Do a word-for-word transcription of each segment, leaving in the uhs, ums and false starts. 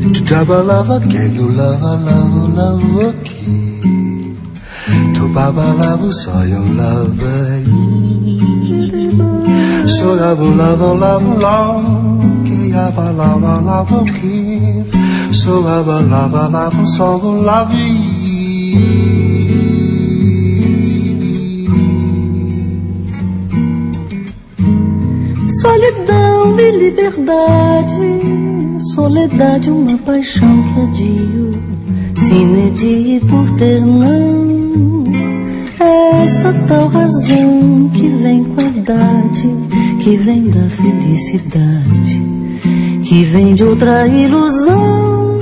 To double love, can you love, love, love, okay? To baba love, so you love, so love, love, love, love, que yaba love, love, okay? So love, love, love, so love, solidão e liberdade, soledade, uma paixão que adio, sine die por ter não. Essa tal razão que vem com a idade, que vem da felicidade, que vem de outra ilusão.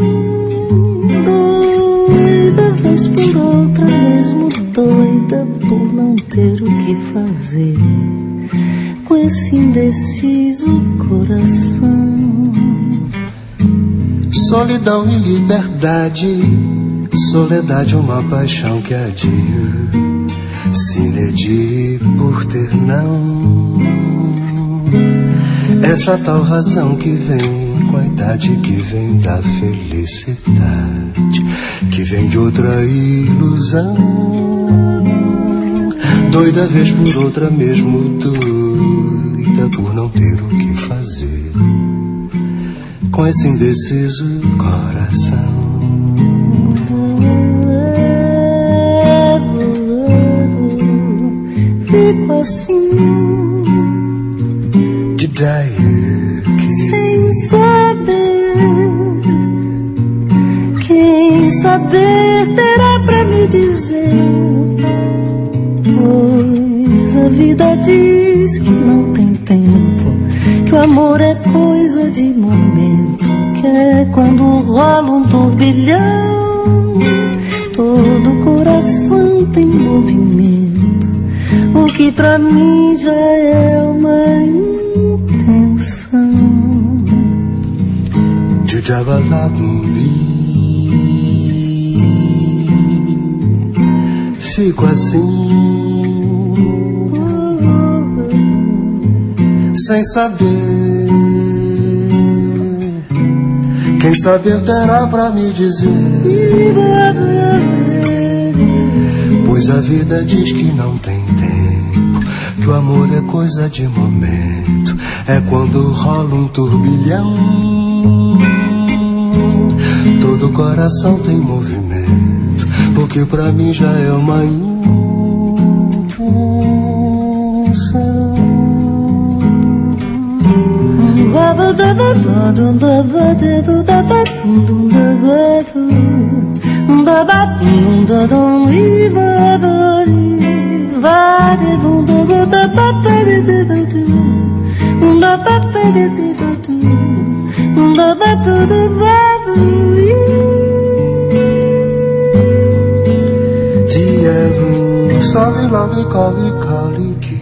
Doida vez por outra, mesmo doida por não ter o que fazer com esse indeciso coração. Solidão e liberdade, soledade, uma paixão que adio, sine die por ter não. Essa tal razão que vem com a idade, que vem da felicidade, que vem de outra ilusão. Doida vez por outra, mesmo doida por não ter o que fazer com esse indeciso coração. Fico assim, de sem saber. Quem saber terá pra me dizer, pois a vida diz que não tem tempo, que o amor é coisa de momento, que é quando rola um turbilhão, todo coração tem movimento, o que pra mim já é uma intenção. Fico assim, sem saber. Quem saber terá pra me dizer, pois a vida diz que não tem tempo, que o amor é coisa de momento, é quando rola um turbilhão, todo coração tem movimento, porque pra mim já é uma intenção. Sorry, love, call me, call me,